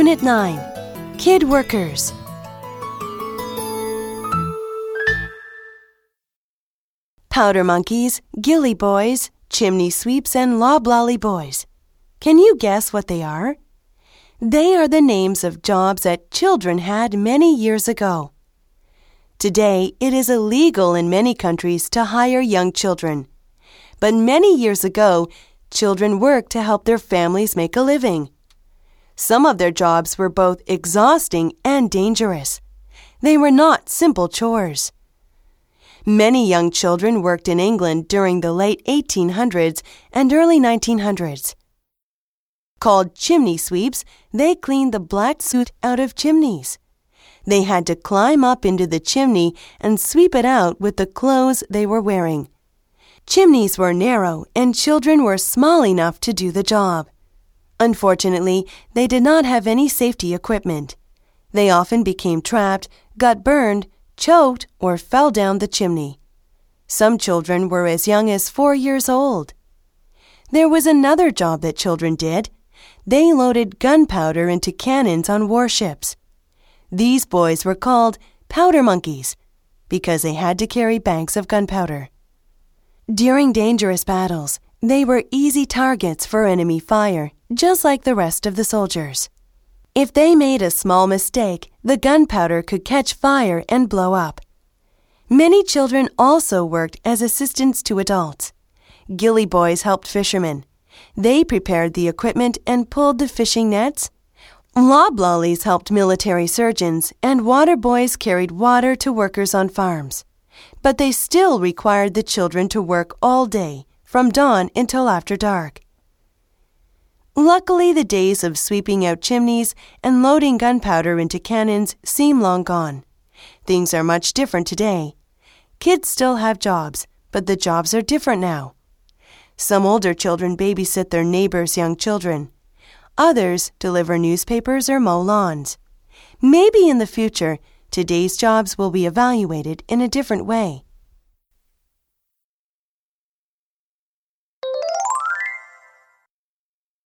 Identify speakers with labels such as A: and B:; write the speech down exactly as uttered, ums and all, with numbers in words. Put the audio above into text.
A: Unit nine, Kid Workers. Powder monkeys, gilly boys, chimney sweeps, and loblolly boys. Can you guess what they are? They are the names of jobs that children had many years ago. Today, it is illegal in many countries to hire young children. But many years ago, children worked to help their families make a living. Some of their jobs were both exhausting and dangerous. They were not simple chores. Many young children worked in England during the late eighteen hundreds and early nineteen hundreds. Called chimney sweeps, they cleaned the black soot out of chimneys. They had to climb up into the chimney and sweep it out with the clothes they were wearing. Chimneys were narrow, and children were small enough to do the job. Unfortunately, they did not have any safety equipment. They often became trapped, got burned, choked, or fell down the chimney. Some children were as young as four years old. There was another job that children did. They loaded gunpowder into cannons on warships. These boys were called powder monkeys because they had to carry bags of gunpowder. During dangerous battles, they were easy targets for enemy fire, just like the rest of the soldiers. If they made a small mistake, the gunpowder could catch fire and blow up. Many children also worked as assistants to adults. Gilly boys helped fishermen. They prepared the equipment and pulled the fishing nets. Loblollies helped military surgeons, and water boys carried water to workers on farms. But they still required the children to work all day, from dawn until after dark. Luckily, the days of sweeping out chimneys and loading gunpowder into cannons seem long gone. Things are much different today. Kids still have jobs, but the jobs are different now. Some older children babysit their neighbors' young children. Others deliver newspapers or mow lawns. Maybe in the future, today's jobs will be evaluated in a different way.